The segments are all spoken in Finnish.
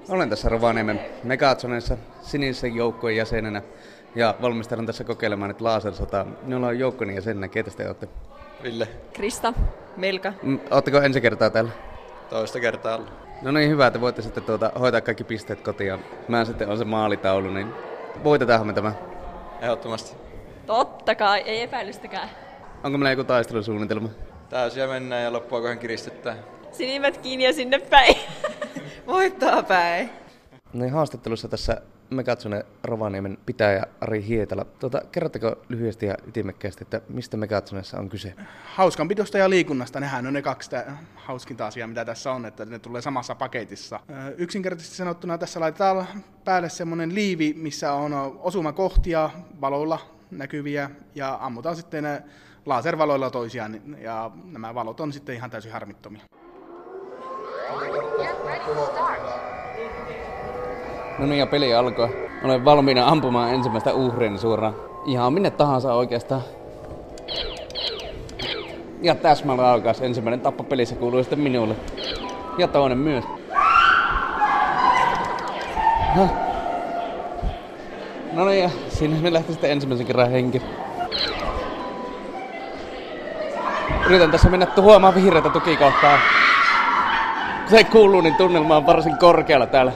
Olen tässä Rovaniemen Megatronessa sinisen joukkueen jäsenenä ja valmistelen tässä kokeilemaan nyt lasersotaa. Minulla on joukkueen jäsenenä. Keitä te olette? Ville. Krista. Melka. Oletteko ensi kertaa täällä? Toista kertaa ollut. No niin, hyvä, että voitte sitten hoitaa kaikki pisteet kotiin. Mä sitten on se maalitaulu, niin voitetaanhan me tämä? Ehdottomasti. Totta kai, ei epäilystäkään. Onko meillä joku taistelusuunnitelma? Täysiä mennään ja loppua kohan kiristetään. Sinimmät kiinni ja sinne päin. Voittaa päin. Niin, haastattelussa tässä Megatsonen Rovaniemen pitäjä Ari Hietala. Kerrotteko lyhyesti ja ytimekkäästi, että mistä Megatsonessa on kyse? Hauskanpidosta ja liikunnasta, nehän on ne kaksi hauskinta asiaa, mitä tässä on, että ne tulee samassa paketissa. Yksinkertaisesti sanottuna tässä laitetaan päälle semmoinen liivi, missä on osumakohtia valoilla näkyviä ja ammutaan sitten laservaloilla toisiaan ja nämä valot on sitten ihan täysin harmittomia. No niin, ja peli alkoi. Olen valmiina ampumaan ensimmäistä uhriini suoraan. Ihan minne tahansa oikeastaan. Ja täsmälaukaus. Ensimmäinen tappo pelissä kuuluu sitten minulle. Ja toinen myös. No niin, ja siinä me lähti sitten ensimmäisen kerran henki. Yritän tässä mennä tuhoamaan vihreätä tukikohtaa. Kun se kuuluu, niin tunnelma on varsin korkealla täällä.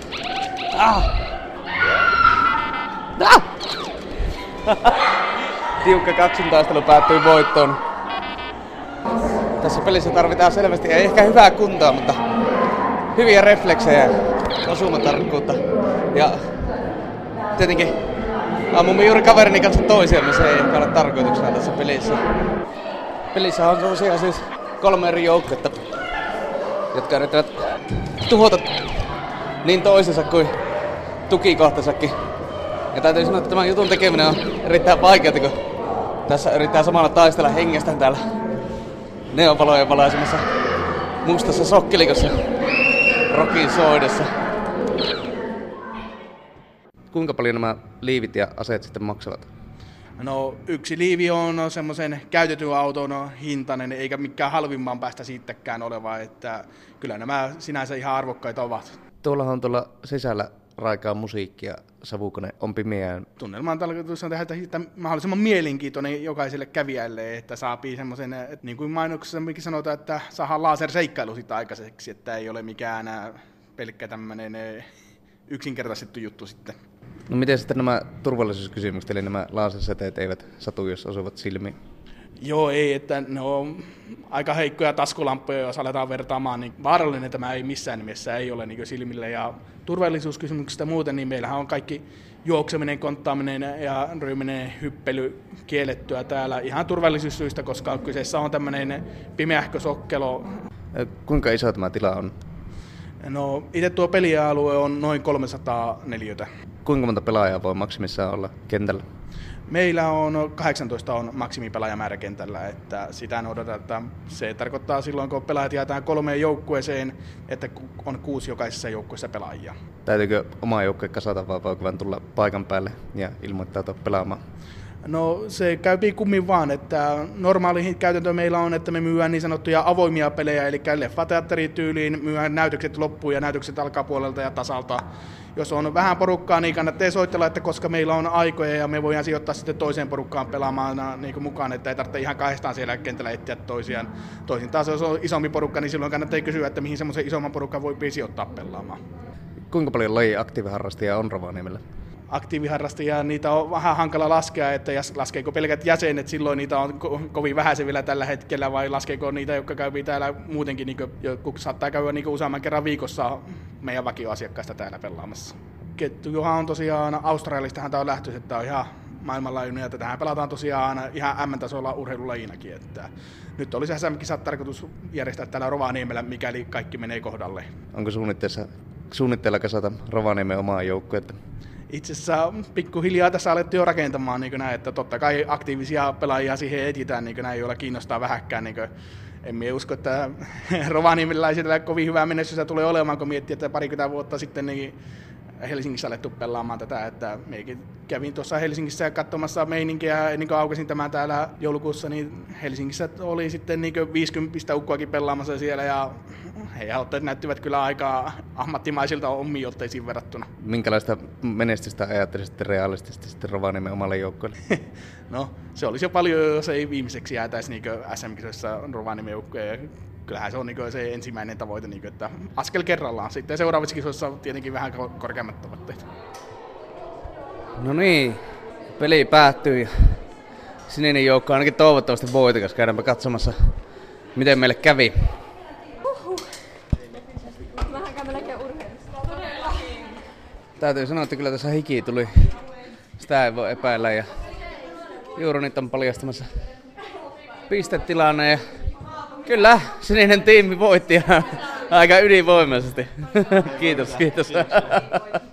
Tiukka kaksintaistelu päättyi voittoon. Tässä pelissä tarvitaan selvästi ei ehkä hyvää kuntoa, mutta hyviä refleksejä, osumatarkkuutta. Ja tietenkin ammumme juuri kaverini kanssa toisiamme, se ei ehkä ole tarkoituksena tässä pelissä. Pelissä on sellaisia siis 3 eri joukkuetta, jotka yrittävät tuhota niin toisensa kuin tukikohtansakin. Ja täytyy sanoa, että tämän jutun tekeminen on erittäin vaikeaa, kun tässä yrittää samalla taistella hengestään täällä neonvalojen valaisemassa mustassa sokkelikossa rokin soidessa. Kuinka paljon nämä liivit ja aseet sitten maksavat? No, yksi liivi on semmoisen käytetyn auton hintainen, eikä mikään halvimman päästä siitäkään oleva, että kyllä nämä sinänsä ihan arvokkaita ovat. Tuollahan on tuolla sisällä raikaa musiikkia, savukone on pimeään. Tunnelman tarkoitus on tehdä mahdollisimman mielenkiintoinen jokaiselle kävijälle, että saapii semmoisen, niin kuin mainoksessa sanotaan, että saadaan laserseikkailu siitä aikaiseksi, että ei ole mikään pelkkä tämmöinen yksinkertaistettu juttu sitten. No miten sitten nämä turvallisuuskysymykset, eli nämä lasersäteet eivät satu, jos osuvat silmiin? Joo, ei, että ne on aika heikkoja taskulamppuja, jos aletaan vertaamaan, niin vaarallinen tämä ei missään nimessä ei ole niin silmille. Ja turvallisuuskysymyksistä muuten, niin meillähän on kaikki juokseminen, konttaaminen ja ryhminen hyppely kiellettyä täällä ihan turvallisuussyistä, koska kyseessä on tämmöinen pimeähkö sokkelo. Kuinka iso tämä tila on? No, itse tuo pelialue on noin 300 neliötä. Kuinka monta pelaajaa voi maksimissaan olla kentällä? Meillä on 18 on maksimipelaajamäärä kentällä, että sitä noudatetaan. Se tarkoittaa silloin, kun pelaajat jaetaan 3 joukkueeseen, että on 6 jokaisessa joukkueessa pelaajia. Täytyykö oma joukkue kasata vai voiko vain tulla paikan päälle ja ilmoittautua pelaamaan? No se käy kummin vaan, että normaali käytäntö meillä on, että me myydään niin sanottuja avoimia pelejä, eli leffateatterityyliin myydään näytökset loppuun ja näytökset alkaa puolelta ja tasalta. Jos on vähän porukkaa, niin kannattaa soitella, että koska meillä on aikoja ja me voidaan sijoittaa sitten toiseen porukkaan pelaamaan niin kuin mukaan, että ei tarvitse ihan kahdestaan siellä kentällä etsiä toisiaan. Toisin taas jos on isompi porukka, niin silloin kannattaa kysyä, että mihin semmoisen isomman porukkaan voi sijoittaa pelaamaan. Kuinka paljon laji aktiiviharrastajia on Rovaniemellä? Aktiiviharrastajia, niitä on vähän hankala laskea, että laskeeko pelkät jäsenet, silloin niitä on kovin vähäisen vielä tällä hetkellä, vai laskeeko niitä, jotka käyvät täällä muutenkin, niin joku saattaa käydä niin useamman kerran viikossa meidän vakioasiakkaista täällä pelaamassa. Kettujuhan on tosiaan, Australiastahan tämä on lähtöisin, että on ihan maailmanlaajuinen, että tähän pelataan tosiaan ihan M-tasolla urheilulajinakin, että nyt olisi SM-kisat tarkoitus järjestää täällä Rovaniemellä, mikäli kaikki menee kohdalle. Onko suunnitteilla kasata Rovaniemen omaa joukkuetta? Itse asiassa pikkuhiljaa tässä alettiin jo rakentamaan, niin näin, että totta kai aktiivisia pelaajia siihen etsitään, niin näin, joilla kiinnostaa vähäkään. Niin en minä usko, että rovaniemeläisillä kovin hyvää menestystä tulee olemaan, kun miettii, että parikymmentä vuotta sitten niin Helsingissä alettu pelaamaan tätä, että meikin kävin tuossa Helsingissä katsomassa meininkiä ennen kuin aukasin tämän täällä joulukuussa, niin Helsingissä oli sitten niin 50 ukkoakin pelaamassa siellä ja heidän otteet näyttivät kyllä aika ammattimaisilta omiin otteisiin verrattuna. Minkälaista menestystä ajattelisitte realistisesti sitten Rovaniemen omalle joukkueelle? No, se olisi jo paljon, jos ei viimeiseksi jäätäisi niin SM-kisoissa Rovaniemen joukkueen. Kyllähän se on niin se ensimmäinen tavoite, niin että askel kerrallaan. Sitten seuraavissa kisoissa on tietenkin vähän korkeammat tavoitteet. No niin, peli päättyy ja sininen joukko ainakin toivottavasti voitikas. Käydäänpä katsomassa, miten meille kävi. Vähän käy melkein urheilusta. Täytyy sanoa, että kyllä tässä hiki tuli. Sitä ei voi epäillä ja Juuronit on paljastamassa pistetilanne ja kyllä, sininen tiimi voitti aika ydinvoimaisesti. Kiitos.